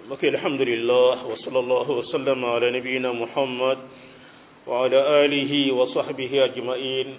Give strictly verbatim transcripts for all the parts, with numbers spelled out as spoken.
mbokk yi alhamdulillah wa sallallahu wa sallam ala nabiyina muhammad wa ala alihi wa sahbihi ajmain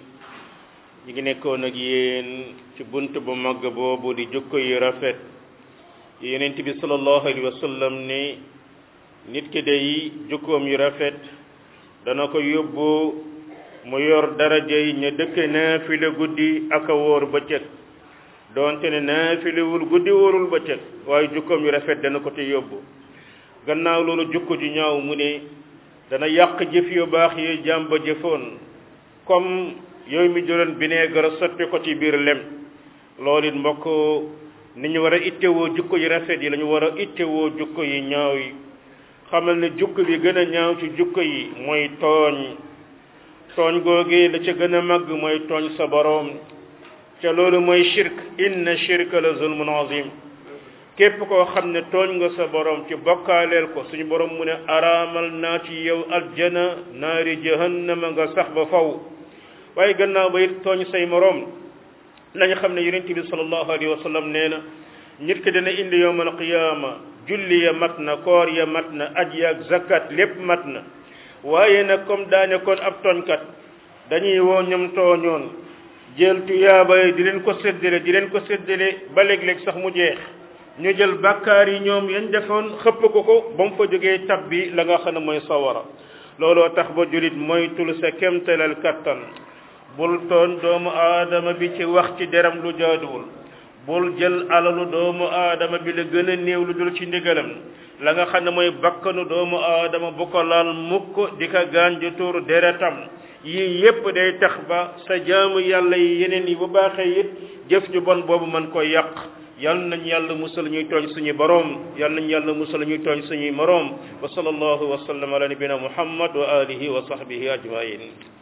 ñi ngi nekkoon ak yéen ci bunt bu màgg boobu di jukko yi rafet yonent bi sallallahu alayhi wa sallam ni nit ki day jukkoom yu rafet dana ko yóbbu mu yor daraja yi ña dëkk naafila guddi ak a wóor bëccëg doonte ne naafilewul guddi wóorul bëccëg waaye jukkoom yu rafet dana ko te yóbbu gannaaw loolu jukko ju ñaaw mu ne dana yàq jëf yu baax yi jaam ba jëfoon comme yooyu mi jëloon vinaigre sotti ko ci biir lem loolu it mbokk ni ñu war a ittewoo jukko yu rafet yi la ñu war a ittewoo jukko yi ñaaw yi xamal ne jukko bi gën a ñaaw ci jukko yi mooy tooñ tooñ googee la ca gën a màgg mooy tooñ sa boroom ca loolu mooy shirk inna shirka la zulmun azim képp koo xam ne tooñ nga sa borom ci bokkaaleel ko suñu borom mu ne araamal naa ci yow aljana naari jahannama nga sax ba faw waaye gannaaw ba it tooñ say moroom nañu xam ne yonent bi sallallahu alayhi wa sallam nee na nit ki dana indi yawmal qiyaama julli ya mat na koor ya mat na aj ya ak zakat lépp mat na waaye nag comme daane kon ab tooñkat dañuy woo ñoom tooñoon jël tuyaaba yi di leen ko séddale di leen ko séddale ba léeg-léeg sax mu jeex ñu jël bàkkaar yi ñoom yañ defoon xëpp ko ko ba mu fa jógee tab bi la nga xam ne mooy sawara looloo tax ba julit moytul sa kemtalal kattan bul toon doomu aadama bi ci wax ci deram lu jaaduwul bul jël alalu doomu aadama bi la gën a néew lu dul ci ndigalam la nga xam ne mooy bakkanu doomu aadama bu ko laal mukk di ka gaañ di tuur deretam yii yépp day tax ba sa jaamu yàlla yi yeneen yi bu baaxee it jëf ju bon boobu mën ko yàq yal nañ yàlla musal ñuy tooñ suñu boroom yal nañ yàlla musal ñuy tooñ suñuy moroom wa sallallahu wa sallam ala nabina muhammad wa alihi wa sahbihi ajmain